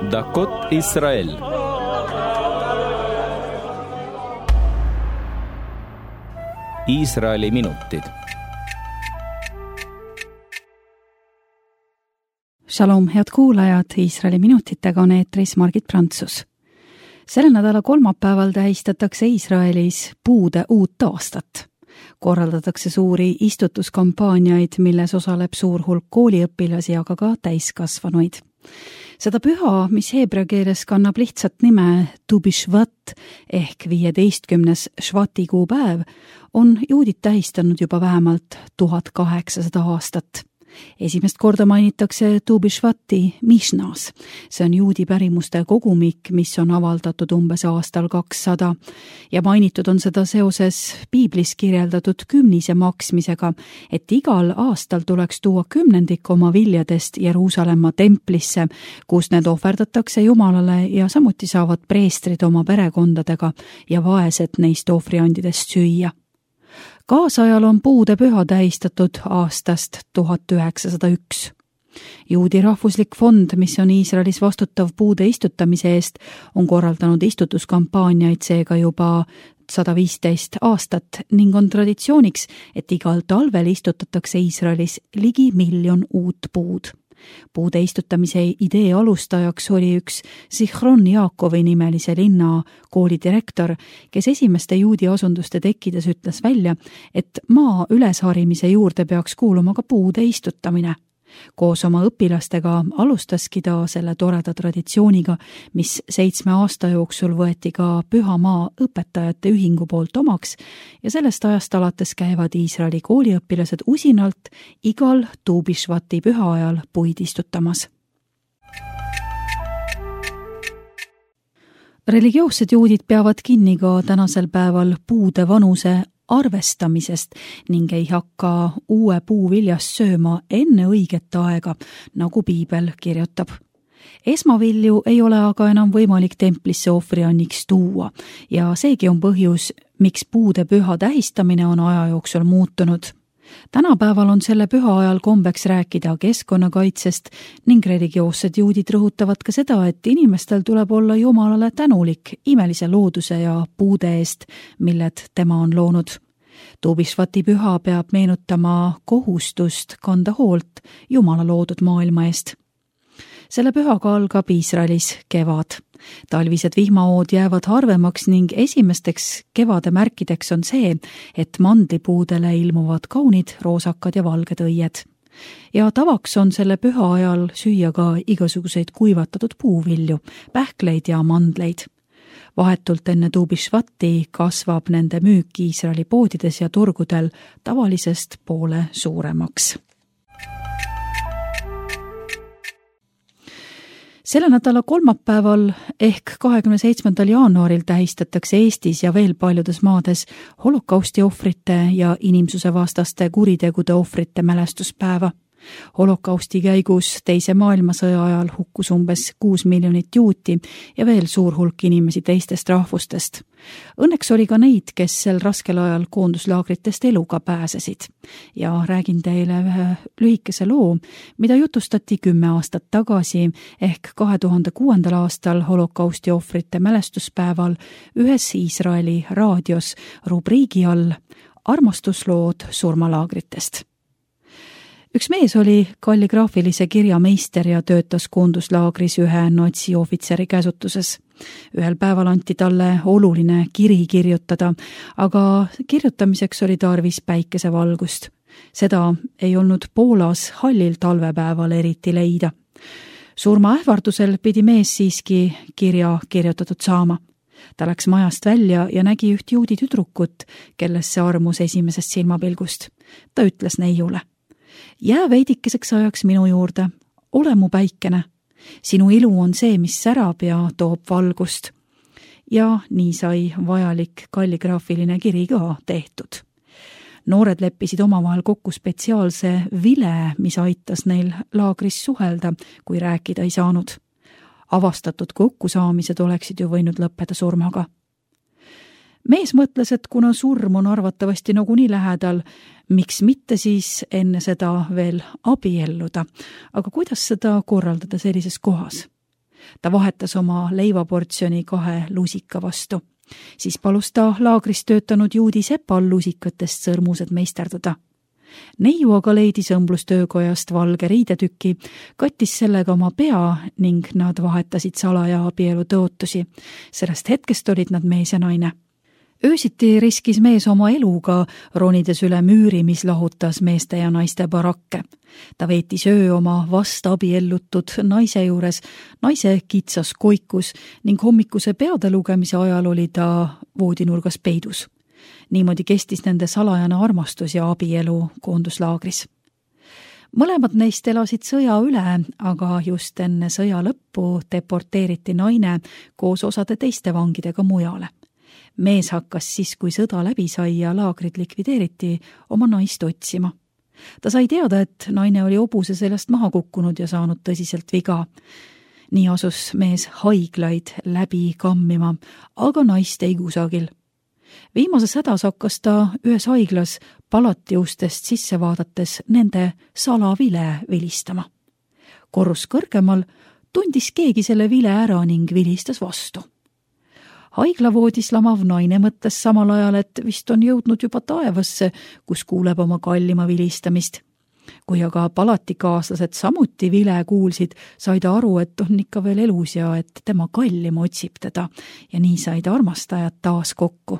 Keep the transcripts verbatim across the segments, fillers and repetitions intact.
דקות ישראל. Iisraeli minutid. Shalom, head kuulajad, Iisraeli minutitega on eetris Margit Prantsus. Selle nädala kolmapäeval tähistatakse Iisraelis puude uut aastat. Korraldatakse suuri istutuskampaaniaid, milles osaleb suur hulk kooliõpilasi, aga ka täiskasvanuid. Seda püha, mis heebrea keeles kannab lihtsalt nime Tu Bishvat ehk viieteistkümnes Shvati kuupäev, on juudid tähistanud juba vähemalt tuhat kaheksasada aastat. Esimest korda mainitakse Tu Bishvati Mishnas. See on juudi pärimuste kogumik, mis on avaldatud umbes aastal kakssada. Ja mainitud on seda seoses piiblis kirjeldatud kümnise maksmisega, et igal aastal tuleks tuua kümnendik oma viljadest Jeruusalemma templisse, kus need ohverdatakse Jumalale ja samuti saavad preestrid oma perekondadega ja vaesed neist ohvriandidest süüa. Kaasajal on puude püha tähistatud aastast tuhat üheksasada üks. Juudi rahvuslik fond, mis on Iisraelis vastutav puude istutamise eest, on korraldanud istutuskampaaniaid seega juba sada viisteist aastat ning on traditsiooniks, et igal talvel istutatakse Iisraelis ligi miljon uut puud. Puude istutamise idee alustajaks oli üks Zichron Jaakovi nimelise linna koolidirektor, kes esimeste juudi asunduste tekkides ütles välja, et maa ülesharimise juurde peaks kuuluma ka puude istutamine. Koos oma õpilastega alustaski ta selle toreda traditsiooniga, mis seitsme aasta jooksul võeti ka Püha Maa õpetajate ühingu poolt omaks ja sellest ajast alates käivad Iisraeli kooliõpilased usinalt igal Tu Bishvati püha ajal puid istutamas. Religioossed juudid peavad kinni ka tänasel päeval puude vanuse arvestamisest ning ei hakka uue puuviljast sööma enne õiget aega, nagu piibel kirjutab. Esmavilju ei ole aga enam võimalik templisse ohvrianniks tuua ja seegi on põhjus, miks puude püha tähistamine on aja jooksul muutunud. Tänapäeval on selle püha ajal kombeks rääkida keskkonnakaitsest ning religioossed juudid rõhutavad ka seda, et inimestel tuleb olla Jumalale tänulik imelise looduse ja puude eest, milled tema on loonud. Tu Bishvati püha peab meenutama kohustust kanda hoolt Jumala loodud maailma eest. Selle pühaga algab Iisraelis kevad. Talvised vihmaood jäävad harvemaks ning esimesteks kevade märkideks on see, et mandlipuudele ilmuvad kaunid roosakad ja valged õied. Ja tavaks on selle püha ajal süüa ka igasuguseid kuivatatud puuvilju, pähkleid ja mandleid. Vahetult enne Tu Bishvati kasvab nende müük Iisraeli poodides ja turgudel tavalisest poole suuremaks. Selle nädala kolmapäeval ehk kahekümne seitsmendal jaanuaril tähistatakse Eestis ja veel paljudes maades holokausti ohvrite ja inimsuse vastaste kuritegude ohvrite mälestuspäeva. Holokausti käigus teise maailmasõja ajal hukkus umbes kuus miljonit juuti ja veel suur hulk inimesi teistest rahvustest. Õnneks oli ka neid, kes sel raskel ajal koonduslaagritest eluga pääsesid. Ja räägin teile ühe lühikese loo, mida jutustati kümme aastat tagasi ehk kahe tuhande kuuendal aastal holokausti ohvrite mälestuspäeval ühes Iisraeli raadios rubriigi all armastuslood surmalaagritest. Üks mees oli kalligraafilise kirja meister ja töötas koonduslaagris ühe natsi ohvitseri käsutuses. Ühel päeval anti talle oluline kiri kirjutada, aga kirjutamiseks oli tarvis päikesevalgust. Seda ei olnud Poolas hallil talvepäeval eriti leida. Surma ähvardusel pidi mees siiski kirja kirjutatud saama. Ta läks majast välja ja nägi üht juudi tüdrukut, kellesse armus esimesest silmapilgust. Ta ütles neiule: jää veidikeseks ajaks minu juurde, ole mu päikene. Sinu ilu on see, mis särab ja toob valgust. Ja nii sai vajalik kalligraafiline kiri ka tehtud. Noored leppisid omavahel kokku spetsiaalse vile, mis aitas neil laagris suhelda, kui rääkida ei saanud. Avastatud kokkusaamised oleksid ju võinud lõppeda surmaga. Mees mõtles, et kuna surm on arvatavasti nagunii lähedal, miks mitte siis enne seda veel abielluda, aga kuidas seda korraldada sellises kohas? Ta vahetas oma leivaportsjoni kahe lusika vastu. Siis palus ta laagris töötanud juudi sepal lusikatest sõrmused meisterdada. Neiu aga leidis õmblustöökojast valge riidetüki, kattis sellega oma pea ning nad vahetasid salaja abielu tõotusi. Sellest hetkest olid nad mees ja naine. Öösiti riskis mees oma eluga, ronides üle müüri, mis lahutas meeste ja naiste barakke. Ta veetis öö oma vast abiellutud naise juures, naise kitsas koikus ning hommikuse peade lugemise ajal oli ta voodinurgas peidus. Niimoodi kestis nende salajane armastus ja abielu koonduslaagris. Mõlemad neist elasid sõja üle, aga just enne sõja lõppu deporteeriti naine koos osade teiste vangidega mujale. Mees hakkas siis, kui sõda läbi sai ja laagrid likvideeriti, oma naist otsima. Ta sai teada, et naine oli hobuse seljast maha kukkunud ja saanud tõsiselt viga. Nii asus mees haiglaid läbi kammima, aga naist ei kusagil. Viimases hädas hakkas ta ühes haiglas palati ustest sisse vaadates nende salavile vilistama. Korrus kõrgemal tundis keegi selle vile ära ning vilistas vastu. Haiglavoodis lamav naine mõtles samal ajal, et vist on jõudnud juba taevasse, kus kuuleb oma kallima vilistamist. Kui aga palatikaaslased samuti vile kuulsid, sai ta aru, et on ikka veel elus ja et tema kallim otsib teda ja nii said armastajad taas kokku.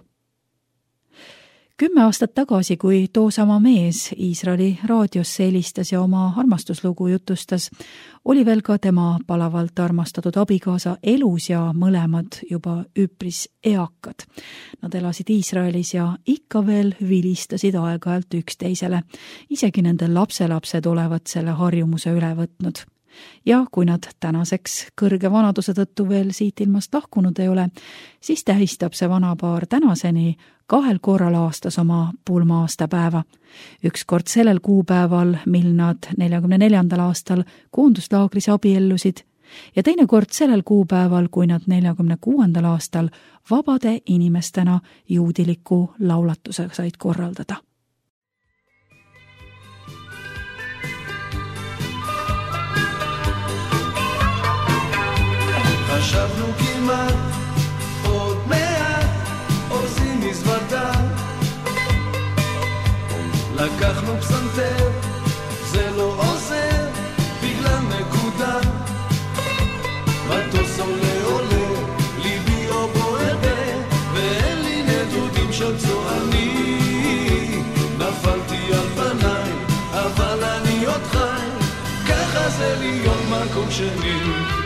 Kümme aastat tagasi, kui toosama mees Iisraeli raadiosse helistas ja oma armastuslugu jutustas, oli veel ka tema palavalt armastatud abikaasa elus ja mõlemad juba üpris eakad. Nad elasid Iisraelis ja ikka veel vilistasid aeg-ajalt üksteisele. Isegi nende lapselapsed olevat selle harjumuse üle võtnud. Ja kui nad tänaseks kõrge vanaduse tõttu veel siit ilmast lahkunud ei ole, siis tähistab see vanapaar tänaseni kahel korral aastas oma pulma aastapäeva. Üks kord sellel kuupäeval, mil nad neljakümne neljandal aastal koonduslaagris abiellusid ja teine kord sellel kuupäeval, kui nad neljakümne kuuendal aastal vabade inimestena juudiliku laulatuse said korraldada. חשבנו כמעט עוד מעט עושים מזוודה לקחנו פסנתר זה לא עוזר בגלל נקודה מטוס עולה עולה ליבי או בוער ואין לי נדודים של צועני נפלתי על פניי אבל אני עוד חי ככה זה להיות מקום שני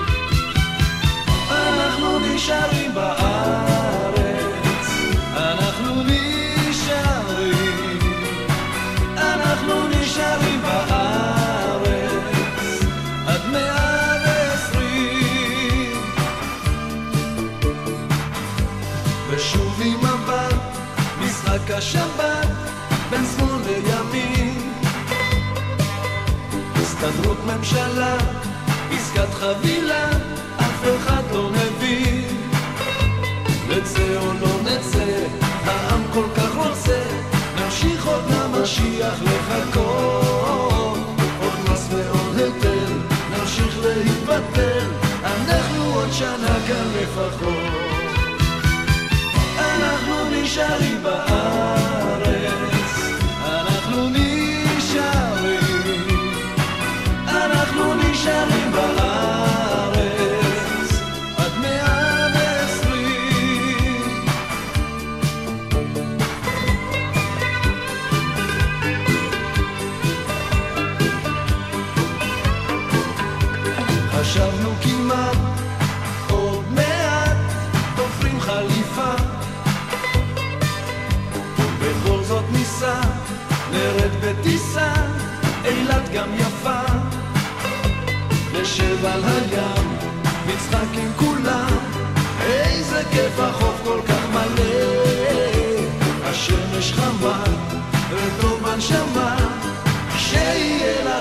אנחנו נשארים בארץ, אנחנו נשארים, אנחנו נשארים בארץ, עד מאה ועשרים. ושוב עם מבט, משחק השבת, בין שמאל לימין. הסתדרות ממשלה, עסקת חבילה, אף אחד לא מבין נצא או לא נצא העם כל כך רוצה נמשיך עוד למשיח לחכות עוד מס ועוד היטל נמשיך להתבטל אנחנו עוד שנה כאן לפחות אנחנו נשארים בארץ אנחנו נשארים אנחנו נשארים בארץ חשבנו כמעט עוד מעט תופרים חליפה בכל זאת ניסה נרד בטיסה אילת גם יפה נשב על הים נצחק עם כולם איזה כיף החוף כל כך מלא השמש חמה וטוב בנשמה שיהיה לה